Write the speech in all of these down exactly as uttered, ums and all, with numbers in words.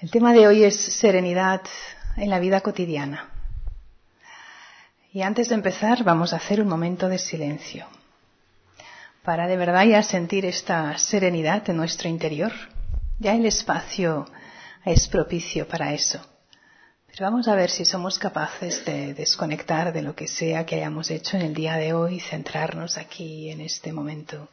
El tema de hoy es serenidad en la vida cotidiana. Y antes de empezar vamos a hacer un momento de silencio para de verdad ya sentir esta serenidad en nuestro interior. Ya el espacio es propicio para eso. Pero vamos a ver si somos capaces de desconectar de lo que sea que hayamos hecho en el día de hoy y centrarnos aquí en este momento.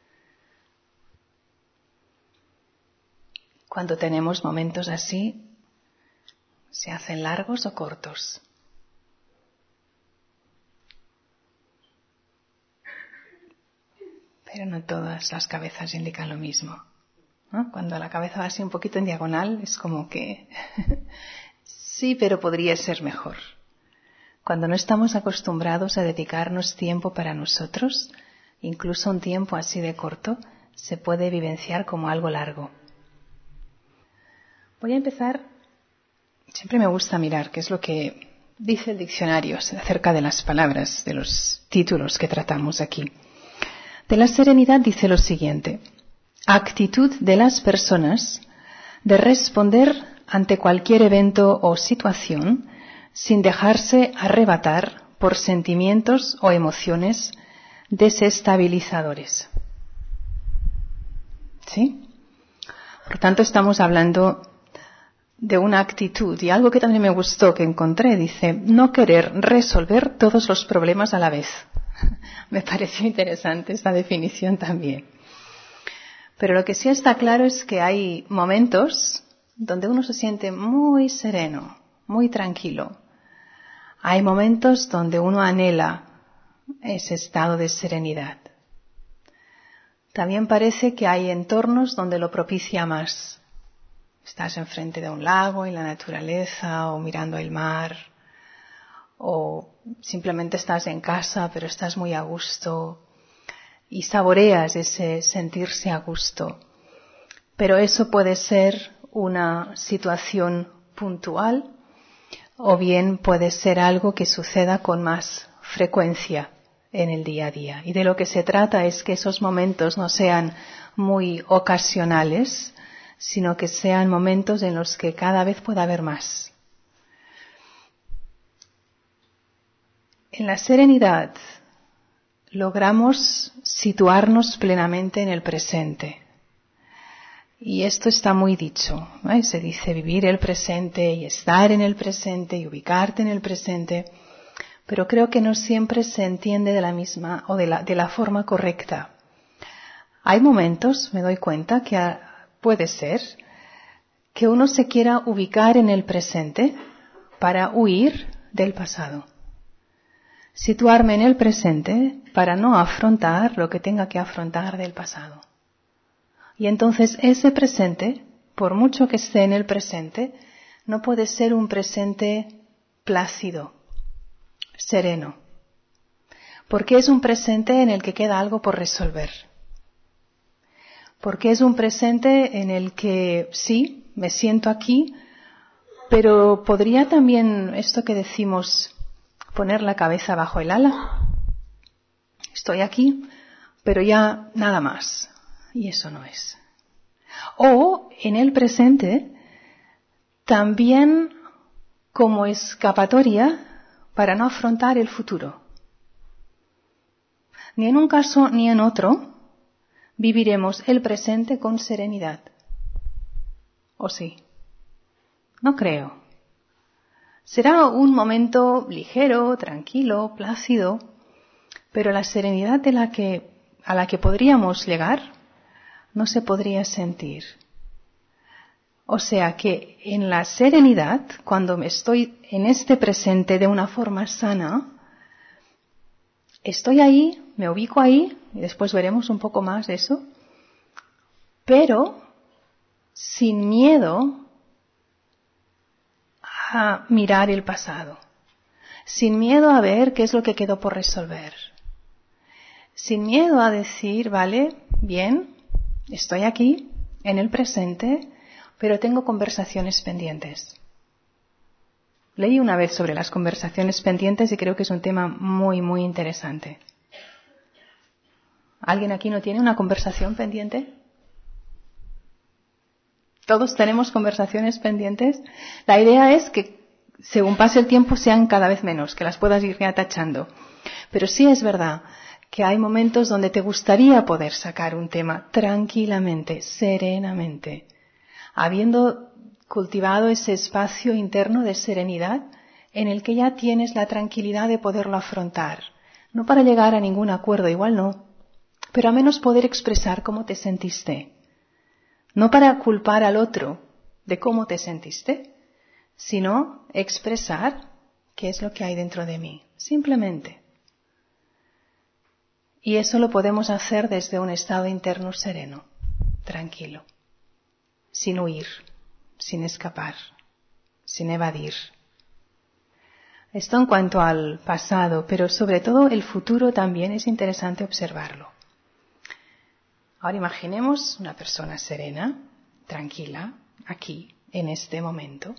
Cuando tenemos momentos así, ¿se hacen largos o cortos? Pero no todas las cabezas indican lo mismo, ¿no? Cuando la cabeza va así un poquito en diagonal, es como que sí, pero podría ser mejor. Cuando no estamos acostumbrados a dedicarnos tiempo para nosotros, incluso un tiempo así de corto, se puede vivenciar como algo largo. Voy a empezar, siempre me gusta mirar qué es lo que dice el diccionario acerca de las palabras, de los títulos que tratamos aquí. De la serenidad dice lo siguiente: actitud de las personas de responder ante cualquier evento o situación sin dejarse arrebatar por sentimientos o emociones desestabilizadores. ¿Sí? Por tanto, estamos hablando de una actitud, y algo que también me gustó que encontré, dice, no querer resolver todos los problemas a la vez. Me pareció interesante esta definición también. Pero lo que sí está claro es que hay momentos donde uno se siente muy sereno, muy tranquilo. Hay momentos donde uno anhela ese estado de serenidad. También parece que hay entornos donde lo propicia más. Estás enfrente de un lago y la naturaleza, o mirando el mar, o simplemente estás en casa pero estás muy a gusto y saboreas ese sentirse a gusto. Pero eso puede ser una situación puntual o bien puede ser algo que suceda con más frecuencia en el día a día. Y de lo que se trata es que esos momentos no sean muy ocasionales, sino que sean momentos en los que cada vez pueda haber más. En la serenidad logramos situarnos plenamente en el presente. Y esto está muy dicho, ¿no? Se dice vivir el presente y estar en el presente y ubicarte en el presente, pero creo que no siempre se entiende de la misma o de la, de la forma correcta. Hay momentos, me doy cuenta, que puede ser que uno se quiera ubicar en el presente para huir del pasado. Situarme en el presente para no afrontar lo que tenga que afrontar del pasado. Y entonces ese presente, por mucho que esté en el presente, no puede ser un presente plácido, sereno, porque es un presente en el que queda algo por resolver. Porque es un presente en el que sí, me siento aquí, pero podría también, esto que decimos, poner la cabeza bajo el ala. Estoy aquí, pero ya nada más. Y eso no es. O en el presente, también como escapatoria para no afrontar el futuro. Ni en un caso ni en otro viviremos el presente con serenidad. ¿O sí? No creo. Será un momento ligero, tranquilo, plácido, pero la serenidad de la que, a la que podríamos llegar no se podría sentir. O sea que en la serenidad, cuando estoy en este presente de una forma sana, estoy ahí, me ubico ahí, y después veremos un poco más eso, pero sin miedo a mirar el pasado, sin miedo a ver qué es lo que quedó por resolver, sin miedo a decir, vale, bien, estoy aquí, en el presente, pero tengo conversaciones pendientes. Leí una vez sobre las conversaciones pendientes y creo que es un tema muy, muy interesante. ¿Alguien aquí no tiene una conversación pendiente? Todos tenemos conversaciones pendientes. La idea es que según pase el tiempo sean cada vez menos, que las puedas ir tachando. Pero sí es verdad que hay momentos donde te gustaría poder sacar un tema tranquilamente, serenamente, habiendo cultivado ese espacio interno de serenidad en el que ya tienes la tranquilidad de poderlo afrontar. No para llegar a ningún acuerdo, igual no, pero al menos poder expresar cómo te sentiste. No para culpar al otro de cómo te sentiste, sino expresar qué es lo que hay dentro de mí, simplemente. Y eso lo podemos hacer desde un estado interno sereno, tranquilo, sin huir, sin escapar, sin evadir. Esto en cuanto al pasado, pero sobre todo el futuro también es interesante observarlo. Ahora imaginemos una persona serena, tranquila, aquí, en este momento.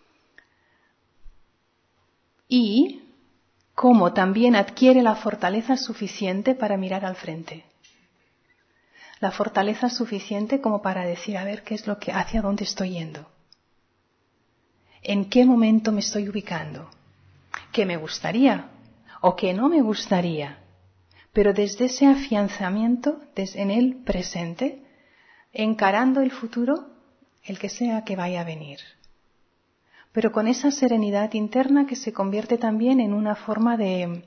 Y cómo también adquiere la fortaleza suficiente para mirar al frente. La fortaleza suficiente como para decir, a ver, qué es lo que, hacia dónde estoy yendo. ¿En qué momento me estoy ubicando? ¿Qué me gustaría o qué no me gustaría? Pero desde ese afianzamiento, desde en el presente, encarando el futuro, el que sea que vaya a venir. Pero con esa serenidad interna que se convierte también en una forma de,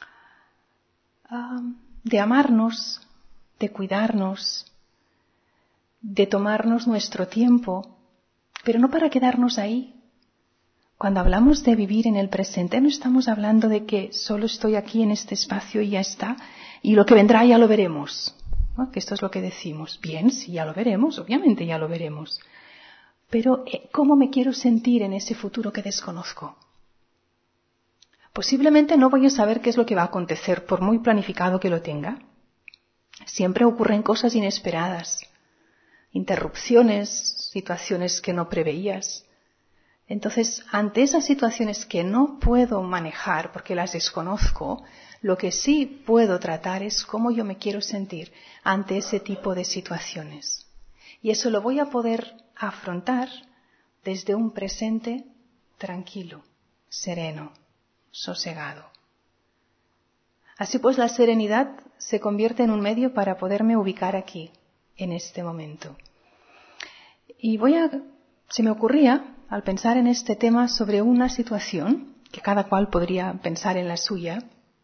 uh, de amarnos, de cuidarnos, de tomarnos nuestro tiempo, pero no para quedarnos ahí. Cuando hablamos de vivir en el presente, no estamos hablando de que solo estoy aquí en este espacio y ya está, y lo que vendrá ya lo veremos, ¿no? Que esto es lo que decimos. Bien, sí, ya lo veremos, obviamente ya lo veremos. Pero, ¿cómo me quiero sentir en ese futuro que desconozco? Posiblemente no voy a saber qué es lo que va a acontecer, por muy planificado que lo tenga. Siempre ocurren cosas inesperadas, interrupciones, situaciones que no preveías. Entonces, ante esas situaciones que no puedo manejar porque las desconozco, lo que sí puedo tratar es cómo yo me quiero sentir ante ese tipo de situaciones. Y eso lo voy a poder afrontar desde un presente tranquilo, sereno, sosegado. Así pues, la serenidad se convierte en un medio para poderme ubicar aquí, en este momento. Y voy a, se me ocurría, al pensar en este tema, sobre una situación, que cada cual podría pensar en la suya.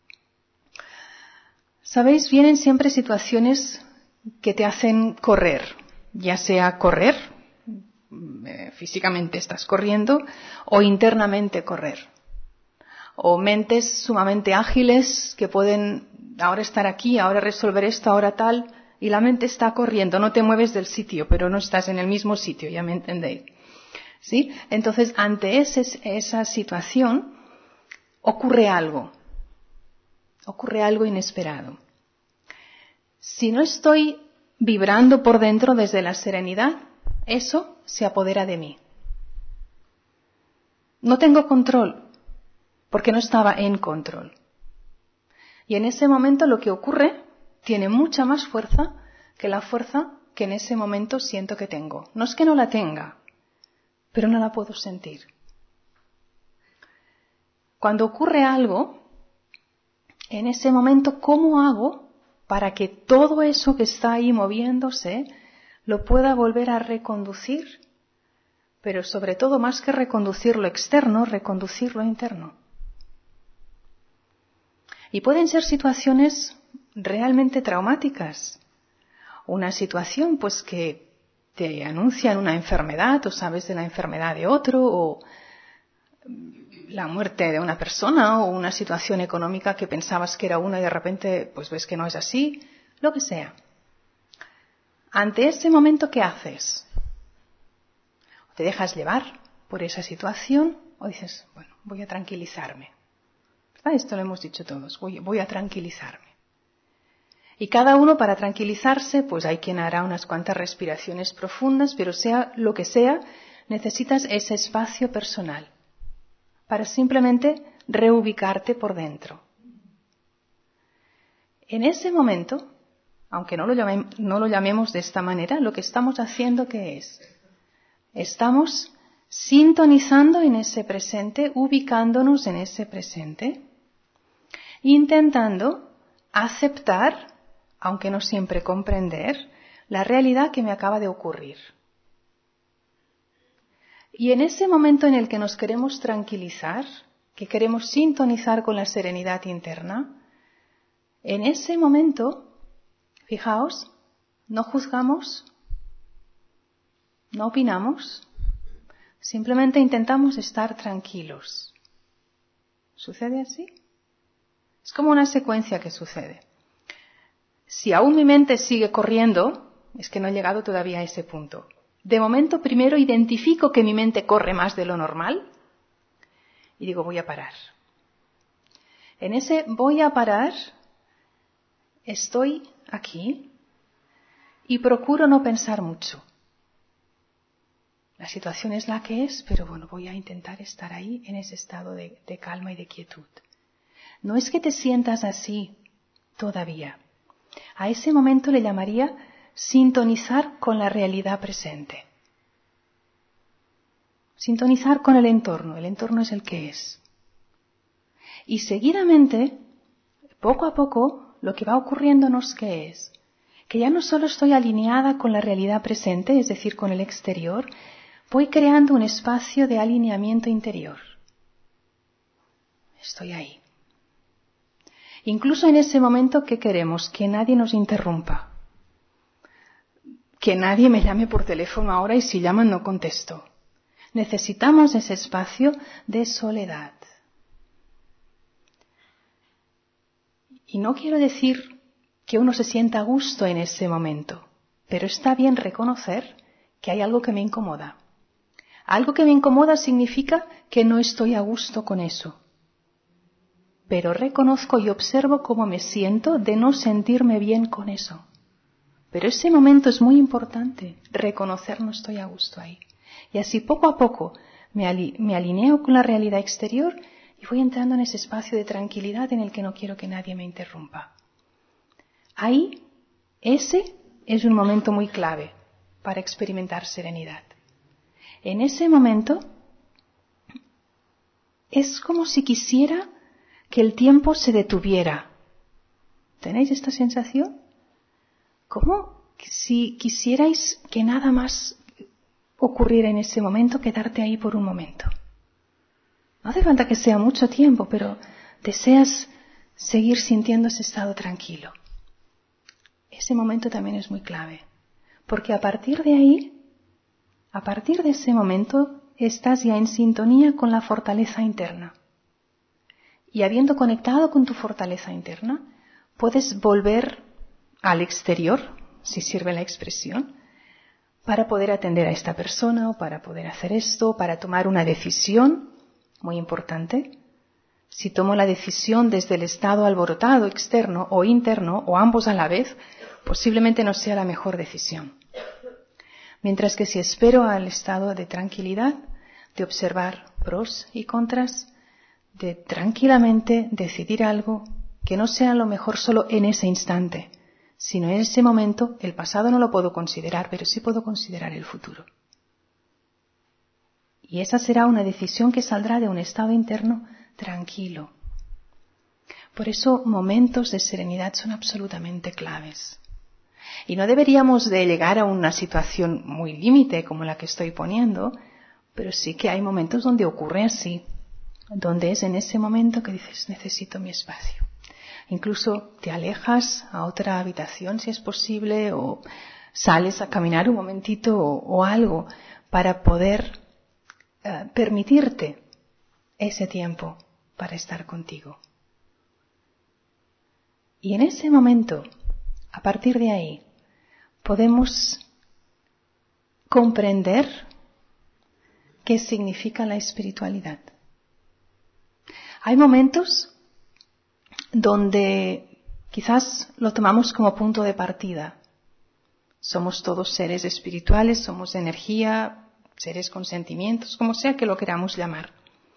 Sabéis, vienen siempre situaciones que te hacen correr, ya sea correr, eh, físicamente estás corriendo, o internamente correr. O mentes sumamente ágiles que pueden ahora estar aquí, ahora resolver esto, ahora tal, y la mente está corriendo, no te mueves del sitio, pero no estás en el mismo sitio, ya me entendéis. ¿Sí? Entonces, ante ese, esa situación, ocurre algo, ocurre algo inesperado. Si no estoy vibrando por dentro desde la serenidad, eso se apodera de mí. No tengo control, porque no estaba en control. Y en ese momento lo que ocurre tiene mucha más fuerza que la fuerza que en ese momento siento que tengo. No es que no la tenga, pero no la puedo sentir. Cuando ocurre algo, en ese momento, ¿cómo hago para que todo eso que está ahí moviéndose lo pueda volver a reconducir? Pero sobre todo, más que reconducir lo externo, reconducir lo interno. Y pueden ser situaciones realmente traumáticas. Una situación, pues, que te anuncian una enfermedad, o sabes de la enfermedad de otro, o la muerte de una persona, o una situación económica que pensabas que era una y de repente, pues, ves que no es así, lo que sea. Ante ese momento, ¿qué haces? ¿Te dejas llevar por esa situación o dices, bueno, voy a tranquilizarme? ¿Verdad? Esto lo hemos dicho todos, voy, voy a tranquilizarme. Y cada uno, para tranquilizarse, pues hay quien hará unas cuantas respiraciones profundas, pero sea lo que sea, necesitas ese espacio personal para simplemente reubicarte por dentro. En ese momento, aunque no lo, llamemos, no lo llamemos de esta manera, lo que estamos haciendo, ¿qué es? Estamos sintonizando en ese presente, ubicándonos en ese presente, intentando aceptar, aunque no siempre comprender, la realidad que me acaba de ocurrir. Y en ese momento en el que nos queremos tranquilizar, que queremos sintonizar con la serenidad interna, en ese momento, fijaos, no juzgamos, no opinamos, simplemente intentamos estar tranquilos. ¿Sucede así? Es como una secuencia que sucede. Si aún mi mente sigue corriendo, es que no he llegado todavía a ese punto. De momento, primero identifico que mi mente corre más de lo normal y digo, voy a parar. En ese voy a parar, estoy aquí y procuro no pensar mucho. La situación es la que es, pero bueno, voy a intentar estar ahí en ese estado de, de calma y de quietud. No es que te sientas así todavía. A ese momento le llamaría sintonizar con la realidad presente. Sintonizar con el entorno. El entorno es el que es. Y seguidamente, poco a poco, lo que va ocurriéndonos que es que ya no solo estoy alineada con la realidad presente, es decir, con el exterior, voy creando un espacio de alineamiento interior. Estoy ahí. Incluso en ese momento, ¿qué queremos? Que nadie nos interrumpa. Que nadie me llame por teléfono ahora y si llaman no contesto. Necesitamos ese espacio de soledad. Y no quiero decir que uno se sienta a gusto en ese momento, pero está bien reconocer que hay algo que me incomoda. Algo que me incomoda significa que no estoy a gusto con eso. Pero reconozco y observo cómo me siento de no sentirme bien con eso. Pero ese momento es muy importante, reconocer no estoy a gusto ahí. Y así poco a poco me, ali- me alineo con la realidad exterior y voy entrando en ese espacio de tranquilidad en el que no quiero que nadie me interrumpa. Ahí, ese es un momento muy clave para experimentar serenidad. En ese momento es como si quisiera que el tiempo se detuviera. ¿Tenéis esta sensación? Como si quisierais que nada más ocurriera en ese momento, quedarte ahí por un momento. No hace falta que sea mucho tiempo, pero deseas seguir sintiendo ese estado tranquilo. Ese momento también es muy clave, porque a partir de ahí, a partir de ese momento, estás ya en sintonía con la fortaleza interna. Y habiendo conectado con tu fortaleza interna, puedes volver al exterior, si sirve la expresión, para poder atender a esta persona o para poder hacer esto, para tomar una decisión muy importante. Si tomo la decisión desde el estado alborotado externo o interno o ambos a la vez, posiblemente no sea la mejor decisión. Mientras que si espero al estado de tranquilidad, de observar pros y contras, de tranquilamente decidir algo que no sea lo mejor solo en ese instante, sino en ese momento, el pasado no lo puedo considerar, pero sí puedo considerar el futuro. Y esa será una decisión que saldrá de un estado interno tranquilo. Por eso, momentos de serenidad son absolutamente claves. Y no deberíamos de llegar a una situación muy límite como la que estoy poniendo, pero sí que hay momentos donde ocurre así, donde es en ese momento que dices, necesito mi espacio. Incluso te alejas a otra habitación si es posible o sales a caminar un momentito o, o algo para poder uh, permitirte ese tiempo para estar contigo. Y en ese momento, a partir de ahí, podemos comprender qué significa la espiritualidad. Hay momentos donde quizás lo tomamos como punto de partida. Somos todos seres espirituales, somos energía, seres con sentimientos, como sea que lo queramos llamar.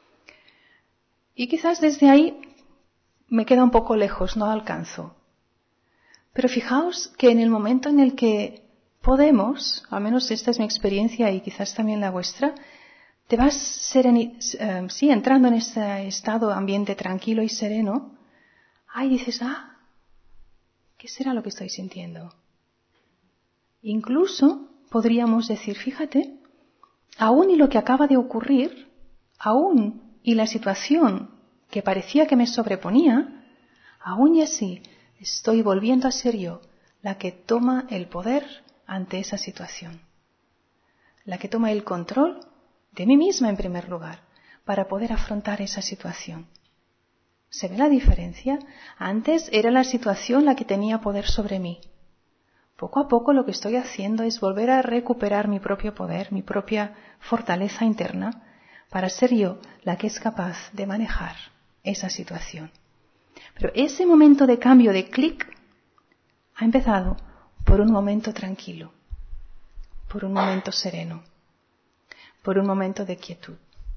Y quizás desde ahí me queda un poco lejos, no alcanzo. Pero fijaos que en el momento en el que podemos, al menos esta es mi experiencia y quizás también la vuestra, te vas sereni- eh, sí, entrando en este estado, ambiente tranquilo y sereno, ahí dices, ah, ¿qué será lo que estoy sintiendo? Incluso podríamos decir, fíjate, aún y lo que acaba de ocurrir, aún y la situación que parecía que me sobreponía, aún y así estoy volviendo a ser yo la que toma el poder ante esa situación, la que toma el control de mí misma en primer lugar para poder afrontar esa situación. ¿Se ve la diferencia? Antes era la situación la que tenía poder sobre mí. Poco a poco lo que estoy haciendo es volver a recuperar mi propio poder, mi propia fortaleza interna, para ser yo la que es capaz de manejar esa situación. Pero ese momento de cambio, de clic, ha empezado por un momento tranquilo, por un momento sereno, por un momento de quietud.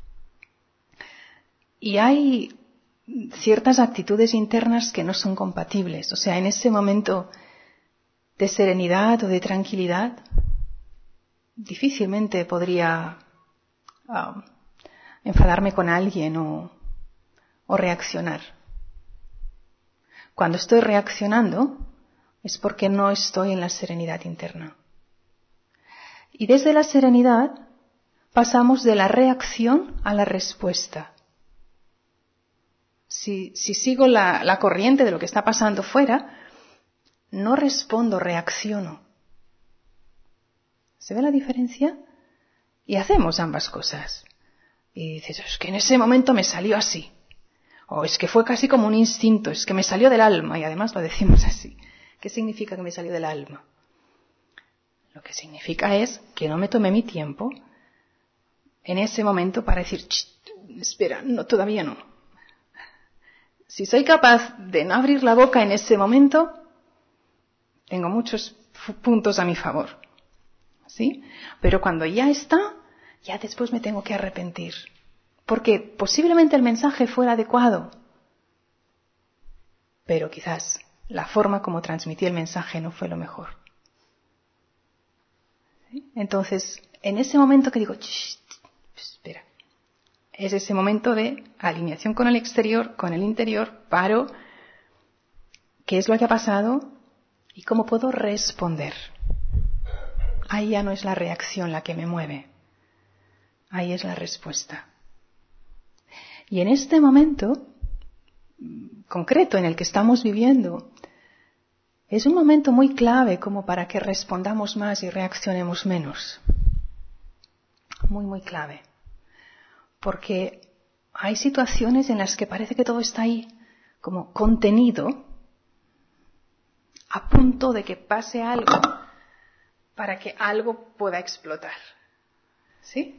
Y hay ciertas actitudes internas que no son compatibles. O sea, en ese momento de serenidad o de tranquilidad, difícilmente podría uh, enfadarme con alguien o, o reaccionar. Cuando estoy reaccionando es porque no estoy en la serenidad interna. Y desde la serenidad pasamos de la reacción a la respuesta. Si, si sigo la, la corriente de lo que está pasando fuera, no respondo, reacciono. ¿Se ve la diferencia? Y hacemos ambas cosas. Y dices, es que en ese momento me salió así. O es que fue casi como un instinto, es que me salió del alma. Y además lo decimos así. ¿Qué significa que me salió del alma? Lo que significa es que no me tomé mi tiempo en ese momento para decir, espera, no, todavía no. Si soy capaz de no abrir la boca en ese momento, tengo muchos puntos a mi favor. ¿Sí? Pero cuando ya está, ya después me tengo que arrepentir. Porque posiblemente el mensaje fuera adecuado, pero quizás la forma como transmití el mensaje no fue lo mejor. ¿Sí? Entonces, en ese momento que digo, espera, es ese momento de alineación con el exterior, con el interior, paro, ¿qué es lo que ha pasado? ¿Y cómo puedo responder? Ahí ya no es la reacción la que me mueve, ahí es la respuesta. Y en este momento concreto en el que estamos viviendo, es un momento muy clave como para que respondamos más y reaccionemos menos. Muy, muy clave. Porque hay situaciones en las que parece que todo está ahí como contenido, a punto de que pase algo para que algo pueda explotar. ¿Sí?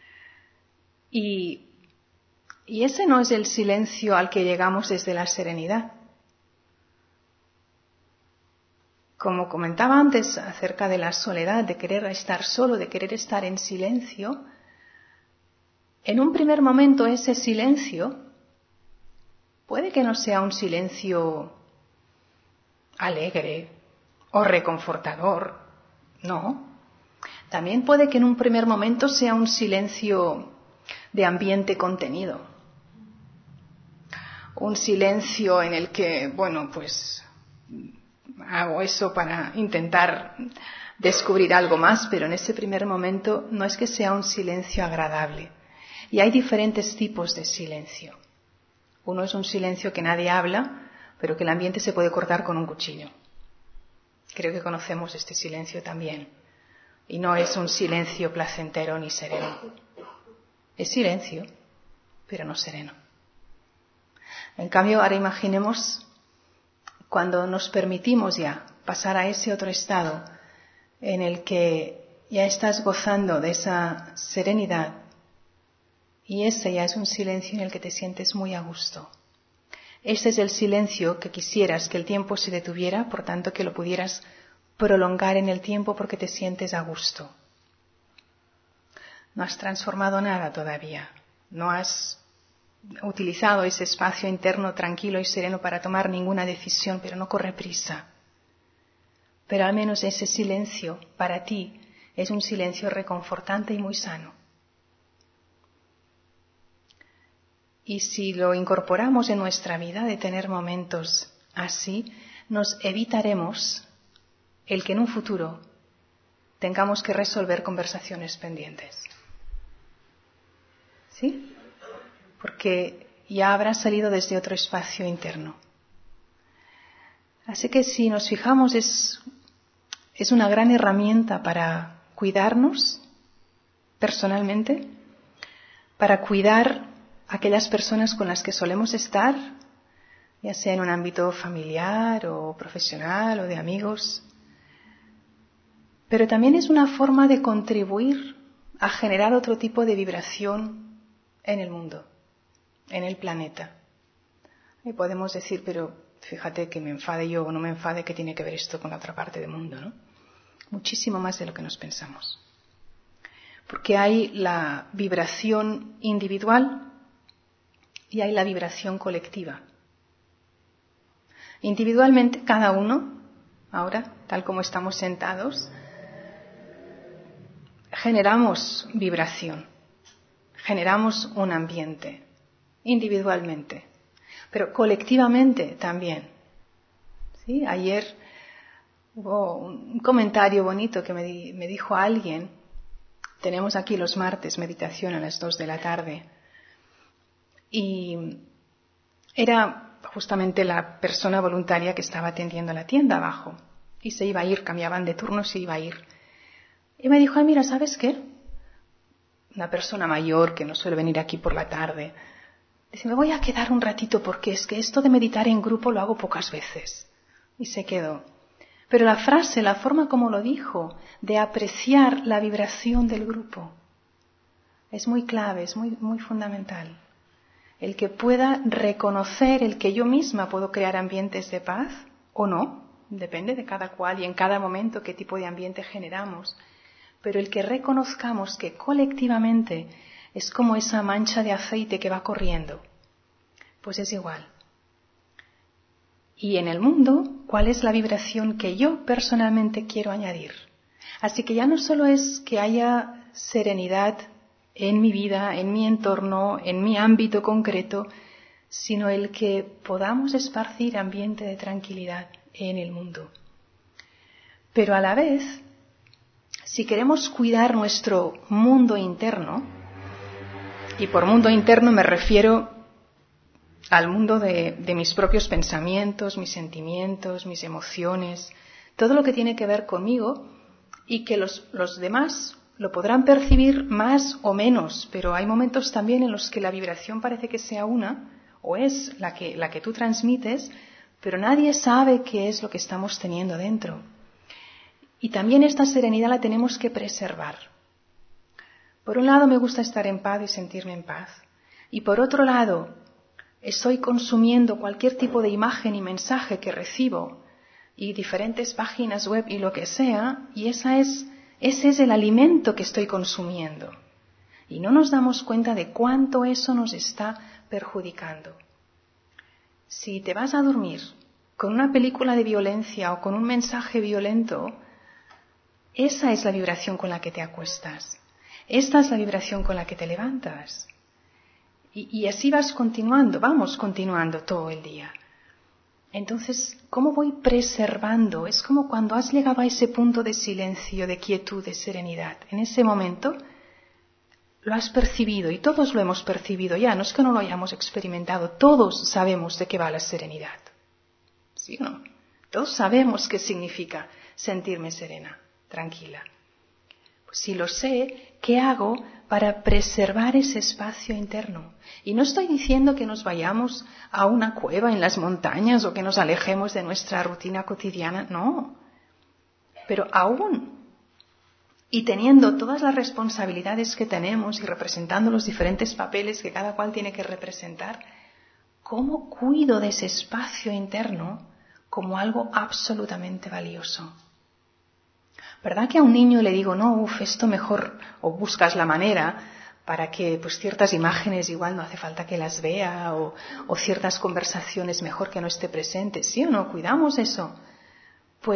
Y, y ese no es el silencio al que llegamos desde la serenidad. Como comentaba antes acerca de la soledad, de querer estar solo, de querer estar en silencio, en un primer momento ese silencio puede que no sea un silencio alegre o reconfortador, no. También puede que en un primer momento sea un silencio de ambiente contenido. Un silencio en el que, bueno, pues hago eso para intentar descubrir algo más, pero en ese primer momento no es que sea un silencio agradable. Y hay diferentes tipos de silencio. Uno es un silencio que nadie habla, pero que el ambiente se puede cortar con un cuchillo. Creo que conocemos este silencio también. Y no es un silencio placentero ni sereno. Es silencio, pero no sereno. En cambio, ahora imaginemos cuando nos permitimos ya pasar a ese otro estado en el que ya estás gozando de esa serenidad y ese ya es un silencio en el que te sientes muy a gusto. Ese es el silencio que quisieras que el tiempo se detuviera, por tanto que lo pudieras prolongar en el tiempo porque te sientes a gusto. No has transformado nada todavía, no has utilizado ese espacio interno tranquilo y sereno para tomar ninguna decisión, pero no corre prisa. pero al menos ese silencio para ti es un silencio reconfortante y muy sano. Y si lo incorporamos en nuestra vida de tener momentos así, nos evitaremos el que en un futuro tengamos que resolver conversaciones pendientes. ¿Sí? Porque ya habrá salido desde otro espacio interno. Así que si nos fijamos, es, es una gran herramienta para cuidarnos personalmente, para cuidar a aquellas personas con las que solemos estar, ya sea en un ámbito familiar o profesional o de amigos. Pero también es una forma de contribuir a generar otro tipo de vibración en el mundo, en el planeta. Y podemos decir, pero fíjate que me enfade yo o no me enfade, ¿qué tiene que ver esto con la otra parte del mundo, ¿no? Muchísimo más de lo que nos pensamos. Porque hay la vibración individual y hay la vibración colectiva. Individualmente, cada uno, ahora, tal como estamos sentados, generamos vibración, generamos un ambiente, individualmente, pero colectivamente también. ¿Sí? Ayer hubo un comentario bonito que me, di, me dijo alguien. Tenemos aquí los martes meditación a las dos de la tarde y era justamente la persona voluntaria que estaba atendiendo la tienda abajo y se iba a ir, cambiaban de turno, se iba a ir. Y me dijo, ah, mira, ¿sabes qué? Una persona mayor que no suele venir aquí por la tarde. Dice, me voy a quedar un ratito porque es que esto de meditar en grupo lo hago pocas veces. Y se quedó. Pero la frase, la forma como lo dijo, de apreciar la vibración del grupo, es muy clave, es muy, muy fundamental. El que pueda reconocer el que yo misma puedo crear ambientes de paz o no, depende de cada cual y en cada momento qué tipo de ambiente generamos. Pero el que reconozcamos que colectivamente es como esa mancha de aceite que va corriendo, pues es igual. Y en el mundo, ¿cuál es la vibración que yo personalmente quiero añadir? Así que ya no solo es que haya serenidad en mi vida, en mi entorno, en mi ámbito concreto, sino el que podamos esparcir ambiente de tranquilidad en el mundo. Pero a la vez, si queremos cuidar nuestro mundo interno, y por mundo interno me refiero al mundo de, de mis propios pensamientos, mis sentimientos, mis emociones, todo lo que tiene que ver conmigo y que los, los demás lo podrán percibir más o menos, pero hay momentos también en los que la vibración parece que sea una, o es la que, la que tú transmites, pero nadie sabe qué es lo que estamos teniendo dentro. Y también esta serenidad la tenemos que preservar. Por un lado me gusta estar en paz y sentirme en paz. Y por otro lado, estoy consumiendo cualquier tipo de imagen y mensaje que recibo y diferentes páginas web y lo que sea, y esa es, ese es el alimento que estoy consumiendo. Y no nos damos cuenta de cuánto eso nos está perjudicando. Si te vas a dormir con una película de violencia o con un mensaje violento, esa es la vibración con la que te acuestas. Esta es la vibración con la que te levantas. Y, y así vas continuando, vamos continuando todo el día. Entonces, ¿cómo voy preservando? Es como cuando has llegado a ese punto de silencio, de quietud, de serenidad. En ese momento lo has percibido y todos lo hemos percibido ya, no es que no lo hayamos experimentado, todos sabemos de qué va la serenidad. ¿Sí o no? Todos sabemos qué significa sentirme serena, tranquila. Pues si lo sé, ¿qué hago para preservar ese espacio interno? Y no estoy diciendo que nos vayamos a una cueva en las montañas o que nos alejemos de nuestra rutina cotidiana, no. Pero aún, y teniendo todas las responsabilidades que tenemos y representando los diferentes papeles que cada cual tiene que representar, ¿cómo cuido de ese espacio interno como algo absolutamente valioso? ¿Verdad que a un niño le digo, no, uff, esto mejor, o buscas la manera para que pues ciertas imágenes igual no hace falta que las vea, o, o ciertas conversaciones mejor que no esté presente? ¿Sí o no? ¿Cuidamos eso? Pues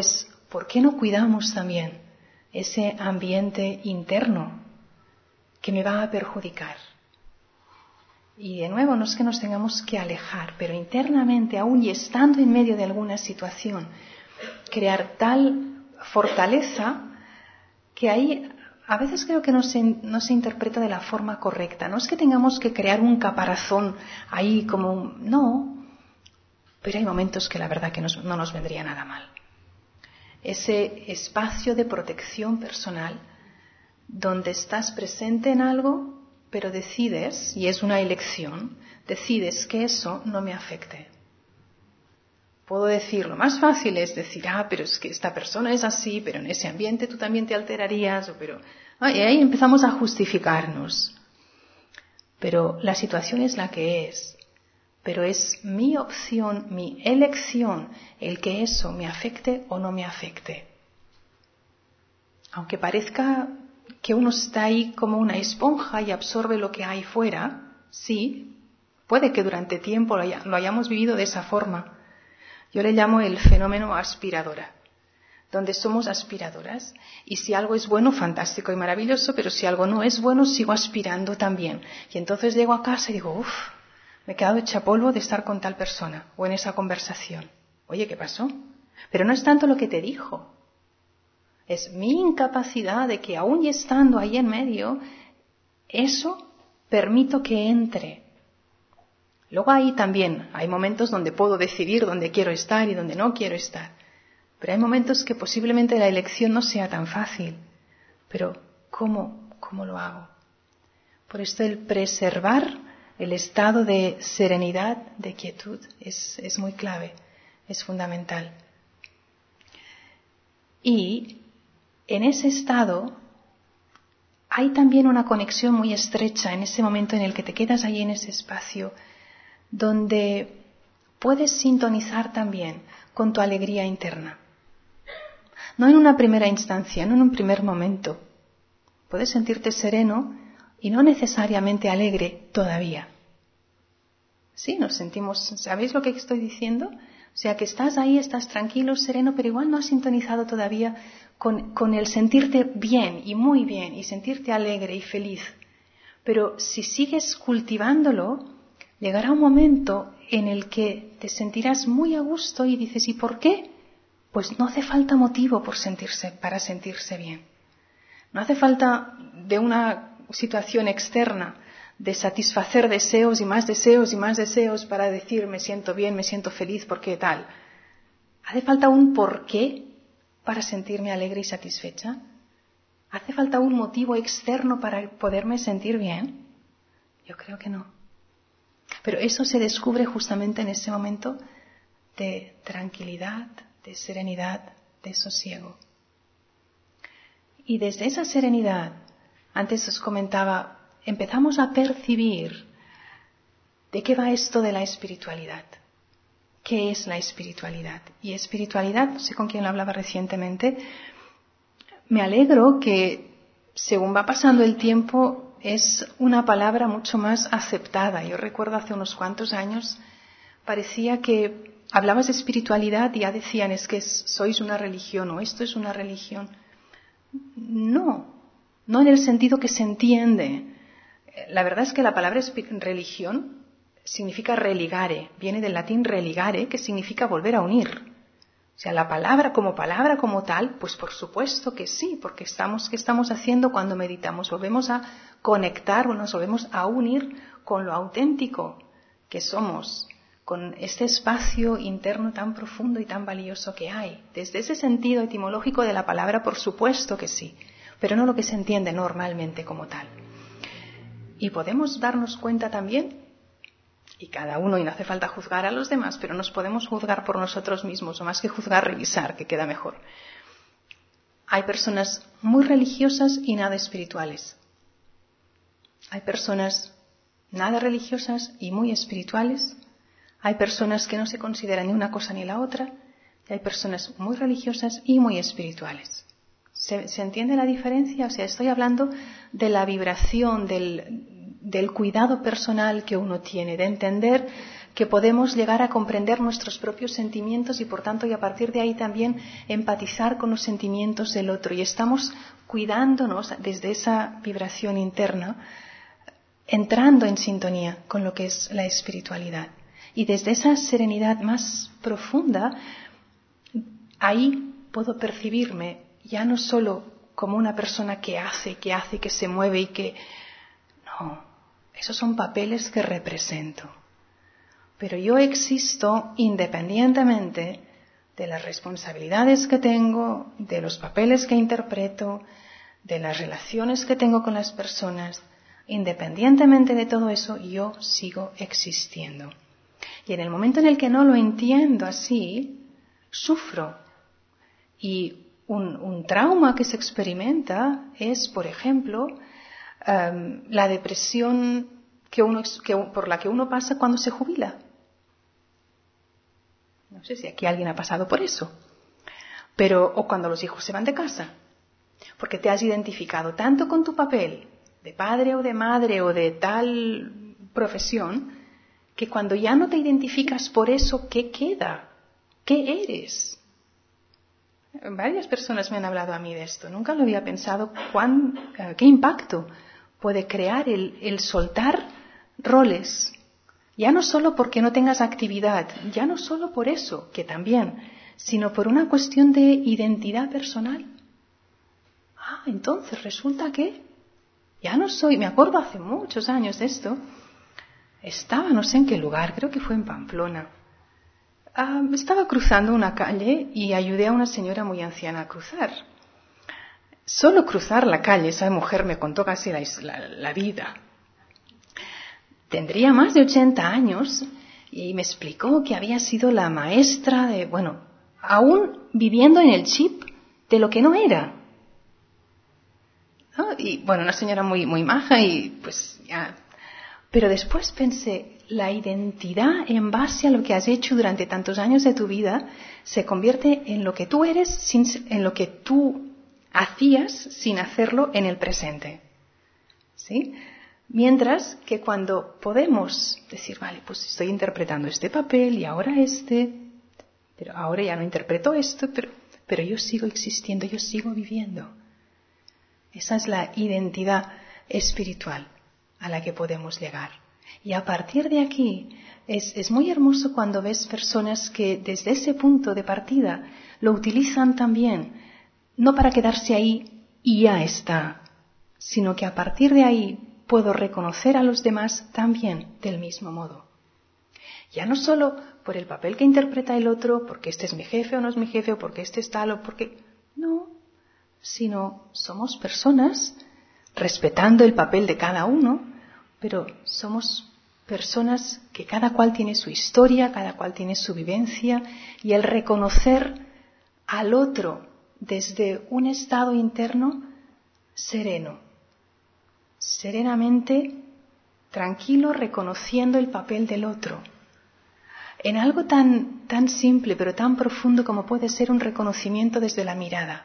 ¿por qué no cuidamos también ese ambiente interno que me va a perjudicar? Y de nuevo, no es que nos tengamos que alejar, pero internamente, aún y estando en medio de alguna situación, crear tal fortaleza que ahí a veces creo que no se, no se interpreta de la forma correcta. No es que tengamos que crear un caparazón ahí como un... No, pero hay momentos que la verdad que nos, no nos vendría nada mal. Ese espacio de protección personal donde estás presente en algo, pero decides, y es una elección, decides que eso no me afecte. Puedo decir, lo más fácil es decir, ah, pero es que esta persona es así, pero en ese ambiente tú también te alterarías, o pero... Ah, y ahí empezamos a justificarnos. Pero la situación es la que es. Pero es mi opción, mi elección, el que eso me afecte o no me afecte. Aunque parezca que uno está ahí como una esponja y absorbe lo que hay fuera, sí, puede que durante tiempo lo, haya, lo hayamos vivido de esa forma. Yo le llamo el fenómeno aspiradora, donde somos aspiradoras y si algo es bueno, fantástico y maravilloso, pero si algo no es bueno, sigo aspirando también. Y entonces llego a casa y digo, uff, me he quedado hecha polvo de estar con tal persona o en esa conversación. Oye, ¿qué pasó? Pero no es tanto lo que te dijo. Es mi incapacidad de que aún y estando ahí en medio, eso permito que entre. Luego ahí también hay momentos donde puedo decidir dónde quiero estar y dónde no quiero estar. Pero hay momentos que posiblemente la elección no sea tan fácil. Pero ¿cómo, cómo lo hago? Por esto el preservar el estado de serenidad, de quietud, es, es muy clave, es fundamental. Y en ese estado hay también una conexión muy estrecha en ese momento en el que te quedas ahí en ese espacio, donde puedes sintonizar también con tu alegría interna. No en una primera instancia, no en un primer momento. Puedes sentirte sereno y no necesariamente alegre todavía. Sí, nos sentimos, ¿sabéis lo que estoy diciendo? O sea, que estás ahí, estás tranquilo, sereno, pero igual no has sintonizado todavía con, con el sentirte bien y muy bien y sentirte alegre y feliz. Pero si sigues cultivándolo, llegará un momento en el que te sentirás muy a gusto y dices, ¿y por qué? Pues no hace falta motivo por sentirse, para sentirse bien. No hace falta de una situación externa de satisfacer deseos y más deseos y más deseos para decir me siento bien, me siento feliz, ¿por qué tal? ¿Hace falta un porqué para sentirme alegre y satisfecha? ¿Hace falta un motivo externo para poderme sentir bien? Yo creo que no. Pero eso se descubre justamente en ese momento de tranquilidad, de serenidad, de sosiego. Y desde esa serenidad, antes os comentaba, empezamos a percibir de qué va esto de la espiritualidad. ¿Qué es la espiritualidad? Y espiritualidad, no sé con quién lo hablaba recientemente, me alegro que según va pasando el tiempo es una palabra mucho más aceptada. Yo recuerdo hace unos cuantos años parecía que hablabas de espiritualidad y ya decían es que sois una religión o esto es una religión. No, no en el sentido que se entiende. La verdad es que la palabra religión significa religare, viene del latín religare, que significa volver a unir. O sea, la palabra como palabra como tal, pues por supuesto que sí, porque estamos, ¿qué estamos haciendo cuando meditamos? Volvemos a conectar o nos volvemos a unir con lo auténtico que somos, con este espacio interno tan profundo y tan valioso que hay. Desde ese sentido etimológico de la palabra, por supuesto que sí, pero no lo que se entiende normalmente como tal. Y podemos darnos cuenta también, y cada uno, y no hace falta juzgar a los demás, pero nos podemos juzgar por nosotros mismos, o más que juzgar, revisar, que queda mejor. Hay personas muy religiosas y nada espirituales. Hay personas nada religiosas y muy espirituales. Hay personas que no se consideran ni una cosa ni la otra. Y hay personas muy religiosas y muy espirituales. ¿Se, ¿se entiende la diferencia? O sea, estoy hablando de la vibración, del, del cuidado personal que uno tiene, de entender que podemos llegar a comprender nuestros propios sentimientos y por tanto y a partir de ahí también empatizar con los sentimientos del otro. Y estamos cuidándonos desde esa vibración interna, entrando en sintonía con lo que es la espiritualidad. Y desde esa serenidad más profunda, ahí puedo percibirme ya no solo como una persona que hace, que hace, que se mueve y que... No, esos son papeles que represento. Pero yo existo independientemente de las responsabilidades que tengo, de los papeles que interpreto, de las relaciones que tengo con las personas. Independientemente de todo eso, yo sigo existiendo. Y en el momento en el que no lo entiendo así, sufro. Y un, un trauma que se experimenta es, por ejemplo, um, la depresión que uno, que, por la que uno pasa cuando se jubila. No sé si aquí alguien ha pasado por eso. Pero, o cuando los hijos se van de casa. Porque te has identificado tanto con tu papel de padre o de madre o de tal profesión, que cuando ya no te identificas por eso, ¿qué queda? ¿Qué eres? Varias personas me han hablado a mí de esto. Nunca lo había pensado cuán, qué impacto puede crear el, el soltar roles. Ya no solo porque no tengas actividad, ya no solo por eso, que también, sino por una cuestión de identidad personal. Ah, entonces resulta que ya no soy, me acuerdo hace muchos años de esto, estaba no sé en qué lugar, creo que fue en Pamplona. Ah, estaba cruzando una calle y ayudé a una señora muy anciana a cruzar. Solo cruzar la calle, esa mujer me contó casi la, la, la vida. Tendría más de ochenta años y me explicó que había sido la maestra de, bueno, aún viviendo en el chip de lo que no era. ¿No? Y bueno, una señora muy, muy maja y pues ya. Pero después pensé, la identidad en base a lo que has hecho durante tantos años de tu vida se convierte en lo que tú eres, sin, en lo que tú hacías sin hacerlo en el presente. ¿Sí? Mientras que cuando podemos decir, vale, pues estoy interpretando este papel y ahora este, pero ahora ya no interpreto esto, pero, pero yo sigo existiendo, yo sigo viviendo. Esa es la identidad espiritual a la que podemos llegar. Y a partir de aquí es, es muy hermoso cuando ves personas que desde ese punto de partida lo utilizan también, no para quedarse ahí y ya está, sino que a partir de ahí puedo reconocer a los demás también del mismo modo. Ya no solo por el papel que interpreta el otro, porque este es mi jefe o no es mi jefe, o porque este es tal o porque... No, sino somos personas respetando el papel de cada uno, pero somos personas que cada cual tiene su historia, cada cual tiene su vivencia, y el reconocer al otro desde un estado interno sereno, serenamente tranquilo, reconociendo el papel del otro, en algo tan, tan simple pero tan profundo como puede ser un reconocimiento desde la mirada.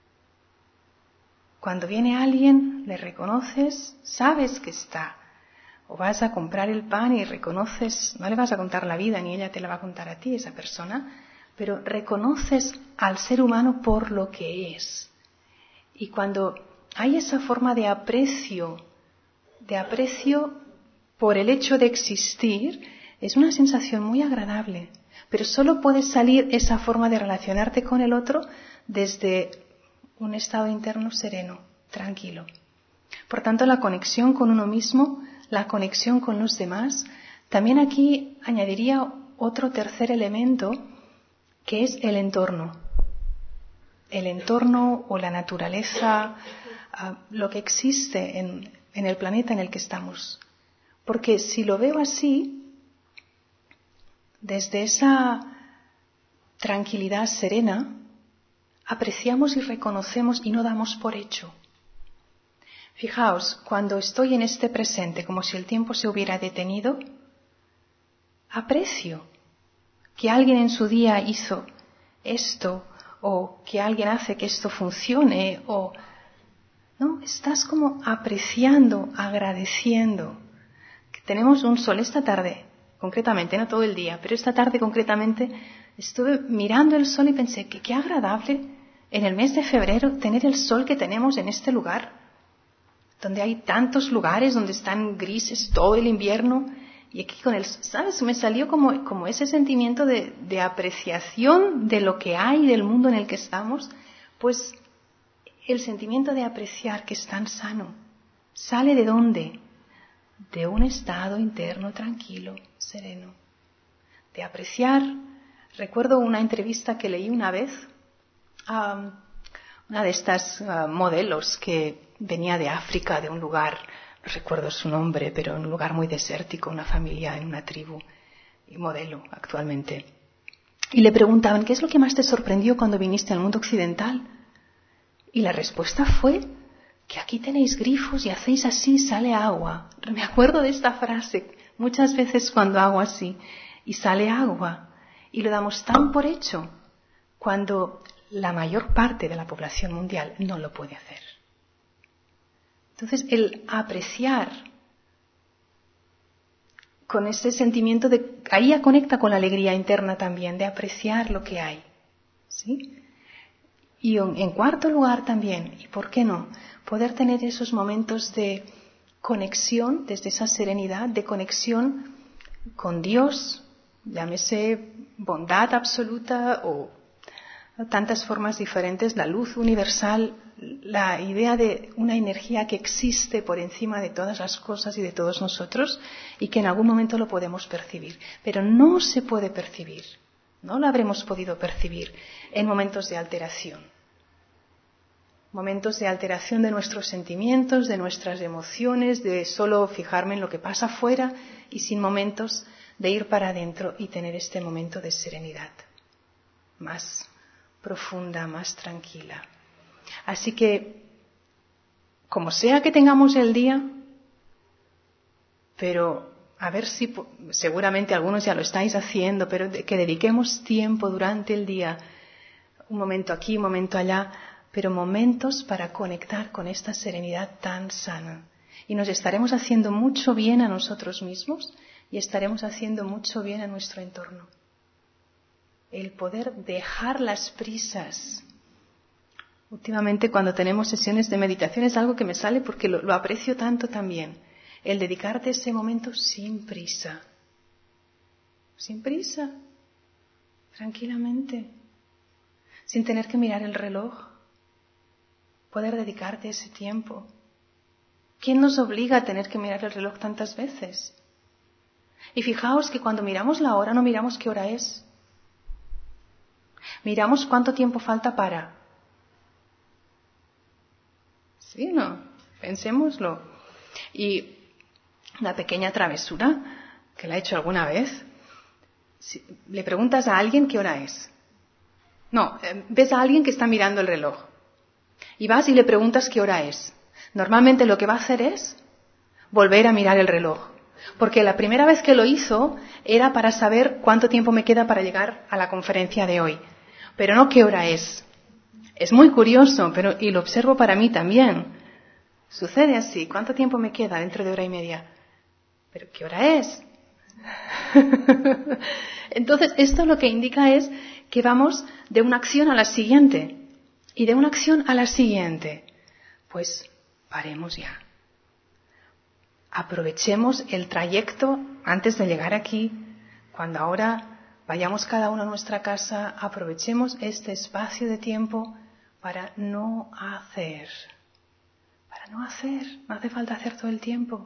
Cuando viene alguien, le reconoces, sabes que está. O vas a comprar el pan y reconoces, no le vas a contar la vida, ni ella te la va a contar a ti, esa persona, pero reconoces al ser humano por lo que es. Y cuando hay esa forma de aprecio, de aprecio por el hecho de existir, es una sensación muy agradable. Pero solo puede salir esa forma de relacionarte con el otro desde un estado interno sereno, tranquilo. Por tanto, la conexión con uno mismo, la conexión con los demás. También aquí añadiría otro tercer elemento, que es el entorno. El entorno o la naturaleza, uh, lo que existe en, en el planeta en el que estamos. Porque si lo veo así, desde esa tranquilidad serena, apreciamos y reconocemos y no damos por hecho. Fijaos, cuando estoy en este presente como si el tiempo se hubiera detenido, aprecio que alguien en su día hizo esto o que alguien hace que esto funcione o no, estás como apreciando, agradeciendo. Que tenemos un sol esta tarde concretamente, no todo el día, pero esta tarde concretamente estuve mirando el sol y pensé que qué agradable en el mes de febrero tener el sol que tenemos en este lugar, donde hay tantos lugares donde están grises todo el invierno, y aquí con el, ¿sabes? Me salió como, como ese sentimiento de, de apreciación de lo que hay, del mundo en el que estamos, pues el sentimiento de apreciar que es tan sano, ¿sale de dónde? De un estado interno tranquilo, sereno, de apreciar. Recuerdo una entrevista que leí una vez a una de estas uh, modelos que venía de África, de un lugar, no recuerdo su nombre, pero en un lugar muy desértico, una familia en una tribu, y modelo actualmente. Y le preguntaban, ¿qué es lo que más te sorprendió cuando viniste al mundo occidental? Y la respuesta fue que aquí tenéis grifos y hacéis así, sale agua. Me acuerdo de esta frase muchas veces cuando hago así, y sale agua. Y lo damos tan por hecho cuando la mayor parte de la población mundial no lo puede hacer. Entonces, el apreciar con ese sentimiento de... Ahí ya conecta con la alegría interna también, de apreciar lo que hay. ¿Sí? Y en cuarto lugar también, y por qué no, poder tener esos momentos de conexión, desde esa serenidad, de conexión con Dios, llámese bondad absoluta o tantas formas diferentes, la luz universal, la idea de una energía que existe por encima de todas las cosas y de todos nosotros y que en algún momento lo podemos percibir. Pero no se puede percibir, no lo habremos podido percibir en momentos de alteración. Momentos de alteración de nuestros sentimientos, de nuestras emociones, de solo fijarme en lo que pasa afuera y sin momentos de ir para adentro y tener este momento de serenidad más profunda, más tranquila. Así que, como sea que tengamos el día, pero a ver si, seguramente algunos ya lo estáis haciendo, pero que dediquemos tiempo durante el día, un momento aquí, un momento allá, pero momentos para conectar con esta serenidad tan sana. Y nos estaremos haciendo mucho bien a nosotros mismos y estaremos haciendo mucho bien a nuestro entorno. El poder dejar las prisas. Últimamente cuando tenemos sesiones de meditación es algo que me sale porque lo, lo aprecio tanto también. El dedicarte ese momento sin prisa. Sin prisa. Tranquilamente. Sin tener que mirar el reloj. Poder dedicarte ese tiempo. ¿Quién nos obliga a tener que mirar el reloj tantas veces? Y fijaos que cuando miramos la hora no miramos qué hora es. Miramos cuánto tiempo falta para. ¿Sí o no? Pensémoslo. Y una pequeña travesura que la he hecho alguna vez. Si le preguntas a alguien qué hora es. No, ves a alguien que está mirando el reloj. Y vas y le preguntas qué hora es. Normalmente lo que va a hacer es volver a mirar el reloj. Porque la primera vez que lo hizo era para saber cuánto tiempo me queda para llegar a la conferencia de hoy. Pero no qué hora es. Es muy curioso, pero y lo observo para mí también. Sucede así. ¿Cuánto tiempo me queda dentro de hora y media? ¿Pero qué hora es? Entonces, esto lo que indica es que vamos de una acción a la siguiente. Y de una acción a la siguiente. Pues paremos ya. Aprovechemos el trayecto antes de llegar aquí, cuando ahora vayamos cada uno a nuestra casa, aprovechemos este espacio de tiempo para no hacer. Para no hacer, no hace falta hacer todo el tiempo.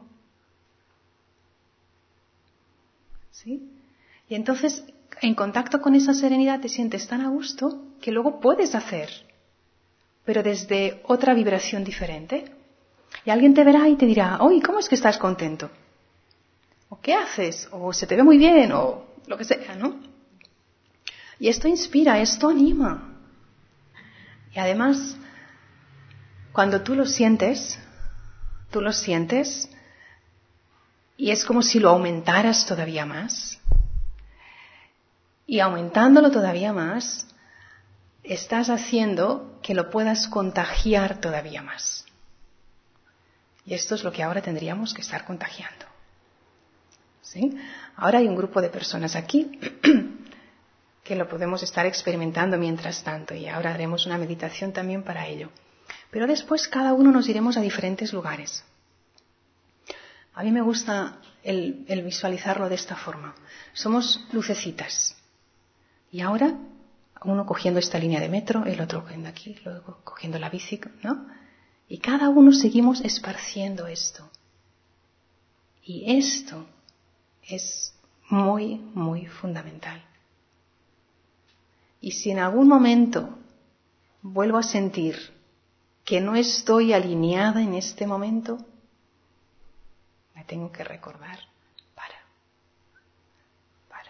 ¿Sí? Y entonces, en contacto con esa serenidad te sientes tan a gusto que luego puedes hacer, pero desde otra vibración diferente. Y alguien te verá y te dirá, oye, ¿cómo es que estás contento? ¿O qué haces? O se te ve muy bien, o lo que sea, ¿no? Y esto inspira, esto anima. Y además, cuando tú lo sientes, tú lo sientes, y es como si lo aumentaras todavía más. Y aumentándolo todavía más, estás haciendo que lo puedas contagiar todavía más. Y esto es lo que ahora tendríamos que estar contagiando. ¿Sí? Ahora hay un grupo de personas aquí que lo podemos estar experimentando mientras tanto y ahora haremos una meditación también para ello. Pero después cada uno nos iremos a diferentes lugares. A mí me gusta el, el visualizarlo de esta forma. Somos lucecitas. Y ahora, uno cogiendo esta línea de metro, el otro cogiendo aquí, luego cogiendo la bici, ¿no? Y cada uno seguimos esparciendo esto. Y esto es muy, muy fundamental. Y si en algún momento vuelvo a sentir que no estoy alineada en este momento, me tengo que recordar, para, para.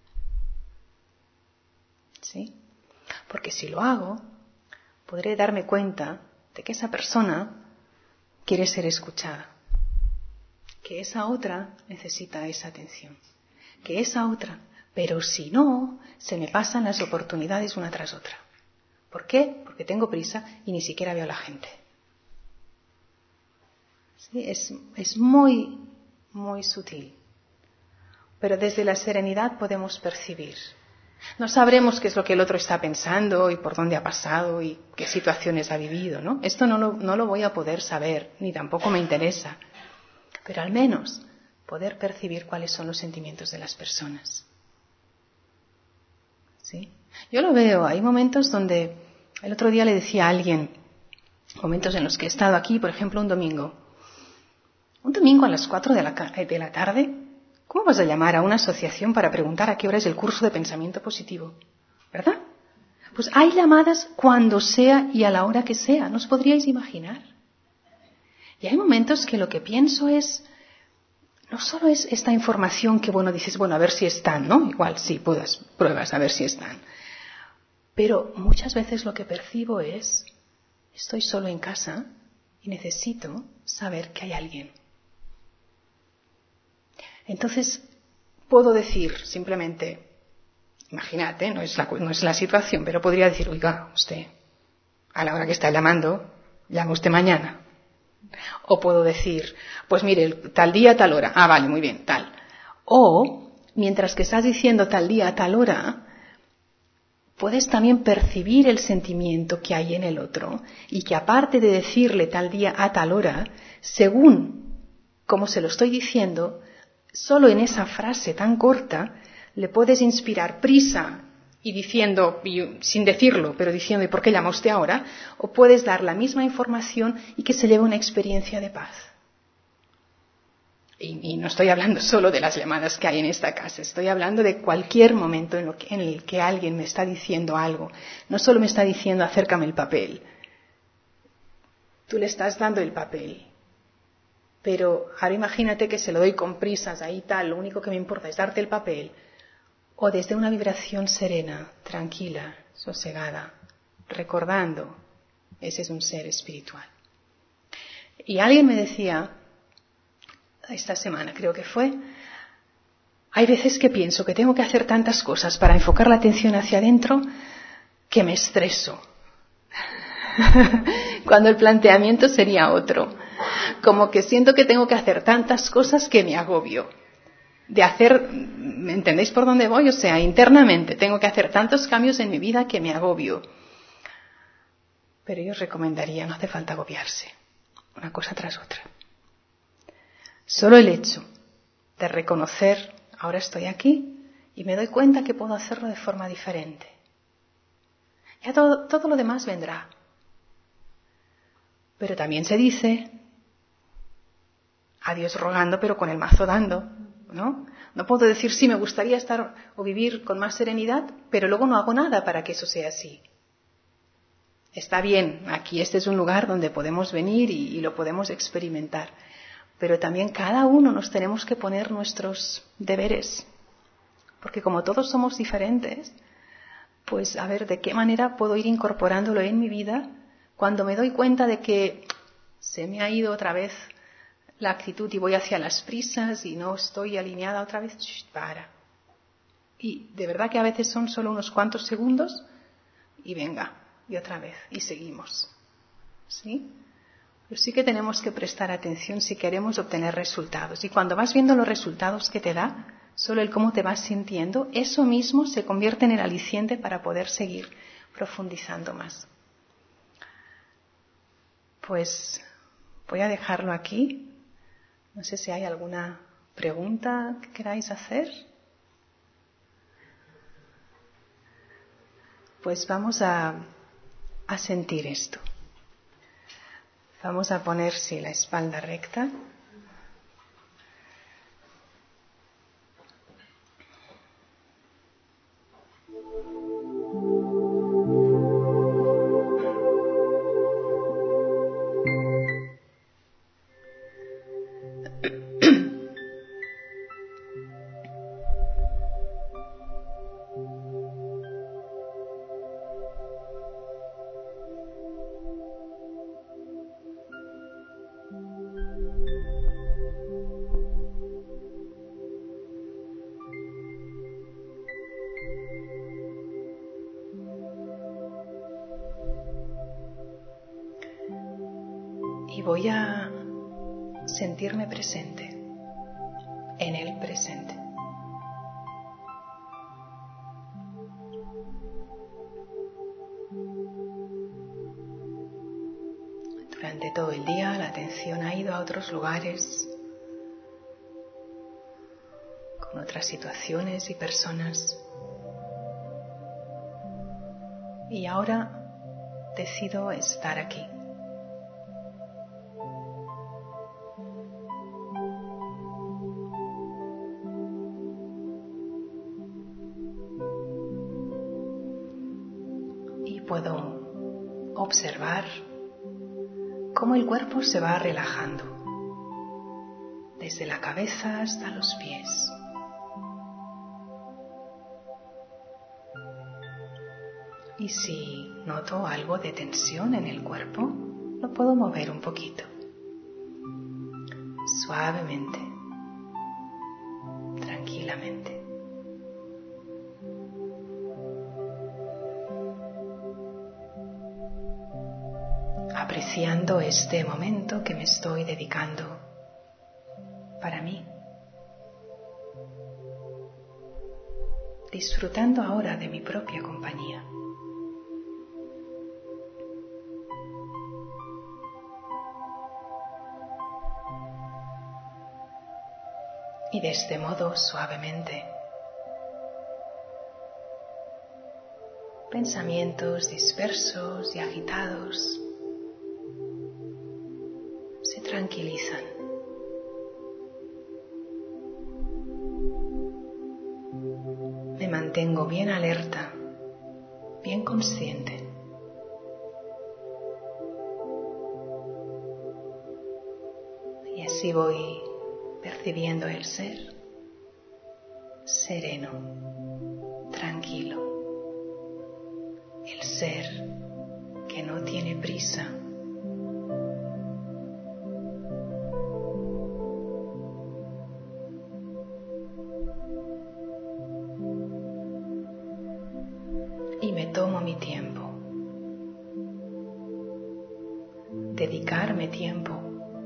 ¿Sí? Porque si lo hago, podré darme cuenta de que esa persona quiere ser escuchada, que esa otra necesita esa atención, que esa otra, pero si no, se me pasan las oportunidades una tras otra. ¿Por qué? Porque tengo prisa y ni siquiera veo a la gente. ¿Sí? Es, es muy, muy sutil. Pero desde la serenidad podemos percibir. No sabremos qué es lo que el otro está pensando y por dónde ha pasado y qué situaciones ha vivido, ¿no? Esto no lo, no lo voy a poder saber, ni tampoco me interesa. Pero al menos poder percibir cuáles son los sentimientos de las personas. ¿Sí? Yo lo veo, hay momentos donde, el otro día le decía a alguien, momentos en los que he estado aquí, por ejemplo, un domingo. Un domingo a las cuatro de la, de la tarde, ¿cómo vas a llamar a una asociación para preguntar a qué hora es el curso de pensamiento positivo? ¿Verdad? Pues hay llamadas cuando sea y a la hora que sea, ¿no os podríais imaginar? Y hay momentos que lo que pienso es, no solo es esta información que, bueno, dices, bueno, a ver si están, ¿no? Igual sí, puedas, pruebas a ver si están. Pero muchas veces lo que percibo es, estoy solo en casa y necesito saber que hay alguien. Entonces, puedo decir simplemente, imagínate, no es la, no es la situación, pero podría decir, oiga, usted, a la hora que está llamando, llama usted mañana. O puedo decir, pues mire, tal día, tal hora. Ah, vale, muy bien, tal. O, mientras que estás diciendo tal día, tal hora, puedes también percibir el sentimiento que hay en el otro y que aparte de decirle tal día a tal hora, según como se lo estoy diciendo, solo en esa frase tan corta le puedes inspirar prisa y diciendo, y sin decirlo, pero diciendo, ¿y por qué llama usted ahora? O puedes dar la misma información y que se lleve una experiencia de paz. Y, y no estoy hablando solo de las llamadas que hay en esta casa, estoy hablando de cualquier momento en, lo que, en el que alguien me está diciendo algo. No solo me está diciendo, acércame el papel. Tú le estás dando el papel. Pero ahora imagínate que se lo doy con prisas, ahí tal, lo único que me importa es darte el papel. O desde una vibración serena, tranquila, sosegada, recordando, ese es un ser espiritual. Y alguien me decía, esta semana creo que fue, hay veces que pienso que tengo que hacer tantas cosas para enfocar la atención hacia adentro que me estreso. Cuando el planteamiento sería otro. Como que siento que tengo que hacer tantas cosas que me agobio. De hacer, ¿me entendéis por dónde voy? O sea, internamente tengo que hacer tantos cambios en mi vida que me agobio. Pero yo os recomendaría, no hace falta agobiarse, una cosa tras otra. Solo el hecho de reconocer, ahora estoy aquí y me doy cuenta que puedo hacerlo de forma diferente. Ya todo, todo lo demás vendrá. Pero también se dice, a Dios rogando pero con el mazo dando, ¿no? No puedo decir, sí, me gustaría estar o vivir con más serenidad, pero luego no hago nada para que eso sea así. Está bien, aquí este es un lugar donde podemos venir y, y lo podemos experimentar, pero también cada uno nos tenemos que poner nuestros deberes, porque como todos somos diferentes, pues a ver de qué manera puedo ir incorporándolo en mi vida cuando me doy cuenta de que se me ha ido otra vez la actitud y voy hacia las prisas y no estoy alineada otra vez. Shh, para. Y de verdad que a veces son solo unos cuantos segundos y venga, y otra vez, y seguimos. ¿Sí? Pero sí que tenemos que prestar atención si queremos obtener resultados. Y cuando vas viendo los resultados que te da, solo el cómo te vas sintiendo, eso mismo se convierte en el aliciente para poder seguir profundizando más. Pues voy a dejarlo aquí. No sé si hay alguna pregunta que queráis hacer. Pues vamos a, a sentir esto. Vamos a poner, sí, la espalda recta. Y voy a sentirme presente, en el presente. Durante todo el día la atención ha ido a otros lugares, con otras situaciones y personas. Y ahora decido estar aquí. Y puedo observar cómo el cuerpo se va relajando, desde la cabeza hasta los pies. Y si noto algo de tensión en el cuerpo, lo puedo mover un poquito, suavemente, tranquilamente. Apreciando este momento que me estoy dedicando para mí. Disfrutando ahora de mi propia compañía. Y de este modo, suavemente, pensamientos dispersos y agitados se tranquilizan. Me mantengo bien alerta, bien consciente. Y así voy percibiendo el ser sereno, tranquilo. El ser que no tiene prisa. Y me tomo mi tiempo. Dedicarme tiempo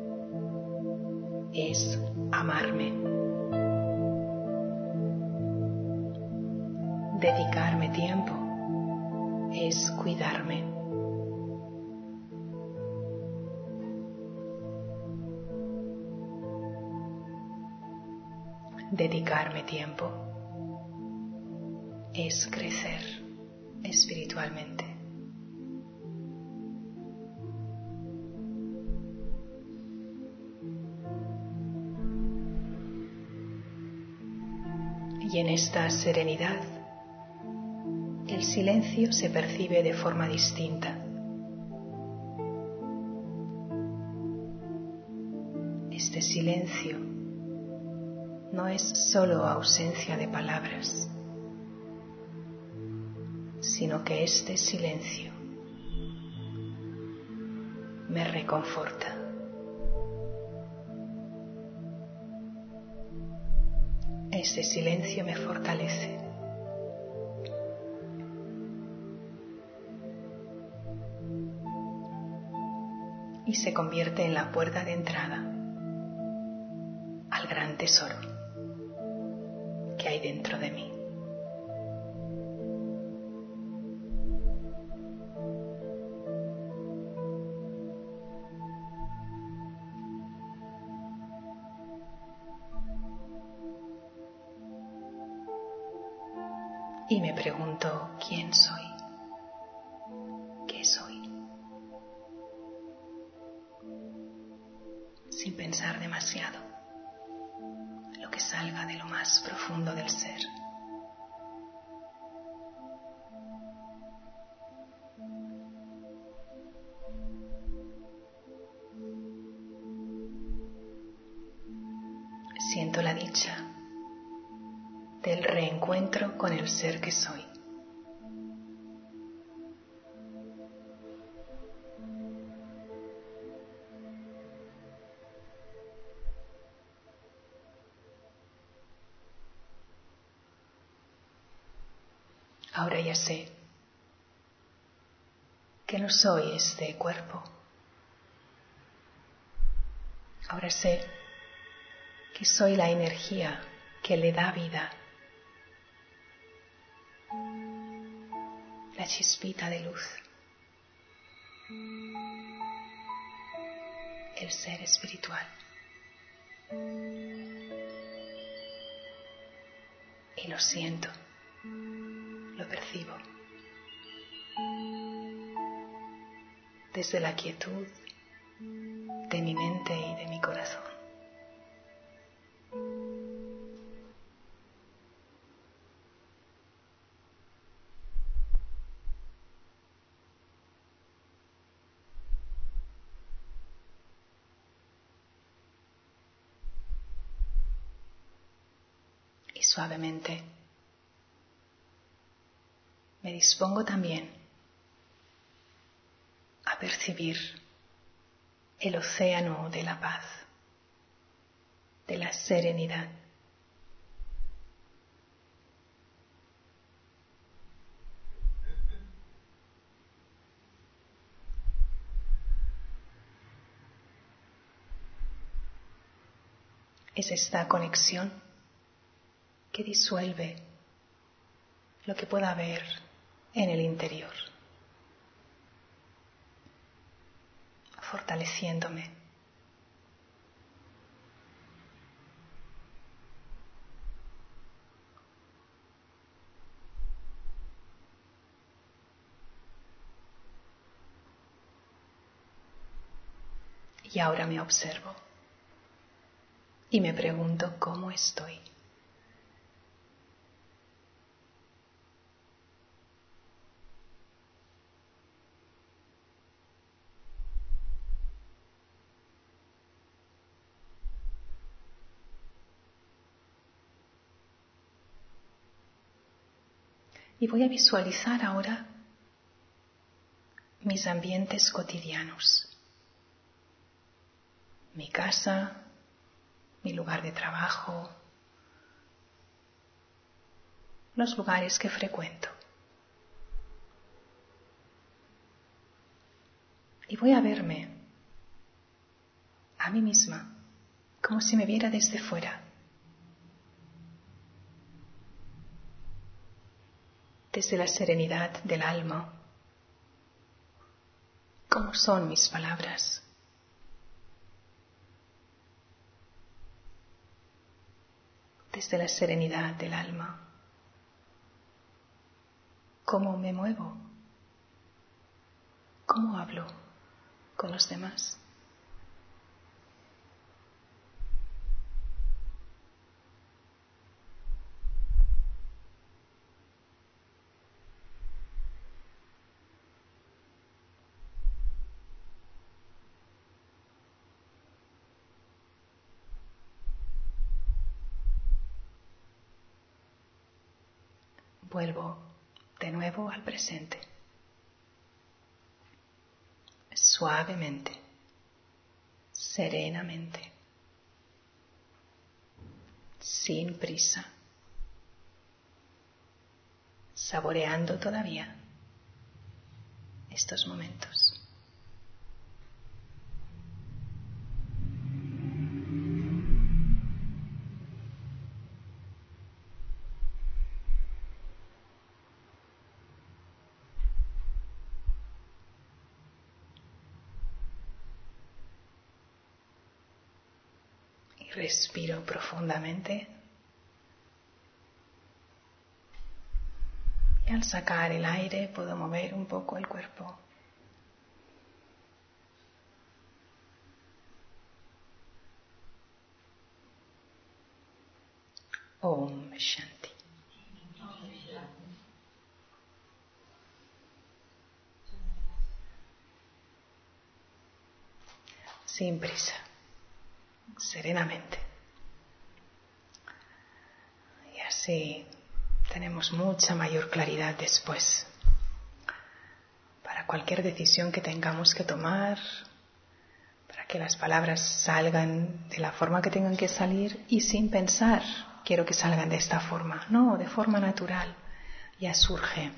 es amarme. Dedicarme tiempo es cuidarme. Dedicarme tiempo es crecer espiritualmente. Y en esta serenidad, el silencio se percibe de forma distinta. Este silencio no es solo ausencia de palabras, sino que este silencio me reconforta. Este silencio me fortalece. y se convierte en la puerta de entrada al gran tesoro que hay dentro de mí. Y me pregunto, ¿quién soy? ¿Qué soy? Sin pensar demasiado, lo que salga de lo más profundo del ser. Siento la dicha del reencuentro con el ser que soy. Ahora ya sé que no soy este cuerpo. Ahora sé que soy la energía que le da vida, la chispita de luz, el ser espiritual. Y lo siento, lo percibo. Desde la quietud de mi mente y de mi corazón. Y suavemente me dispongo también a percibir el océano de la paz, de la serenidad. Es esta conexión que disuelve lo que pueda haber en el interior, fortaleciéndome. Y ahora me observo y me pregunto cómo estoy. Y voy a visualizar ahora mis ambientes cotidianos. Mi casa, mi lugar de trabajo, los lugares que frecuento. Y voy a verme a mí misma como si me viera desde fuera. Desde la serenidad del alma. ¿Cómo son mis palabras? Desde la serenidad del alma. ¿Cómo me muevo? ¿Cómo hablo con los demás? Vuelvo de nuevo al presente. Suavemente, serenamente, sin prisa, saboreando todavía estos momentos. Respiro profundamente. Y al sacar el aire puedo mover un poco el cuerpo. Om Shanti. Sin prisa, serenamente. Y así tenemos mucha mayor claridad después para cualquier decisión que tengamos que tomar, para que las palabras salgan de la forma que tengan que salir y sin pensar, quiero que salgan de esta forma. No, de forma natural, ya surge.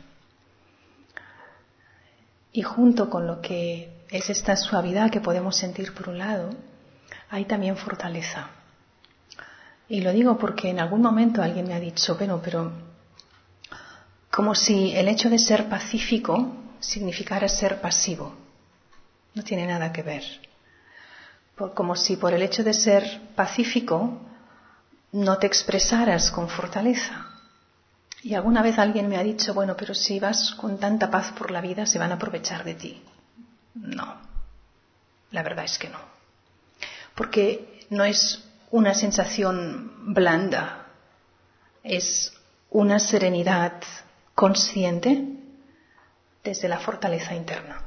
Y junto con lo que es esta suavidad que podemos sentir por un lado, hay también fortaleza. Y lo digo porque en algún momento alguien me ha dicho, bueno, pero como si el hecho de ser pacífico significara ser pasivo. No tiene nada que ver. Como si por el hecho de ser pacífico no te expresaras con fortaleza. Y alguna vez alguien me ha dicho, bueno, pero si vas con tanta paz por la vida, se van a aprovechar de ti. No, la verdad es que no. Porque no es una sensación blanda, es una serenidad consciente desde la fortaleza interna.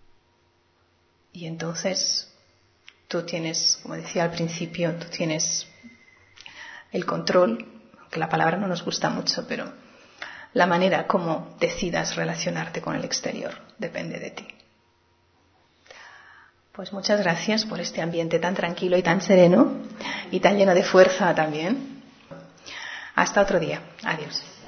Y entonces tú tienes, como decía al principio, tú tienes el control, aunque la palabra no nos gusta mucho, pero la manera como decidas relacionarte con el exterior depende de ti. Pues muchas gracias por este ambiente tan tranquilo y tan sereno y tan lleno de fuerza también. Hasta otro día. Adiós.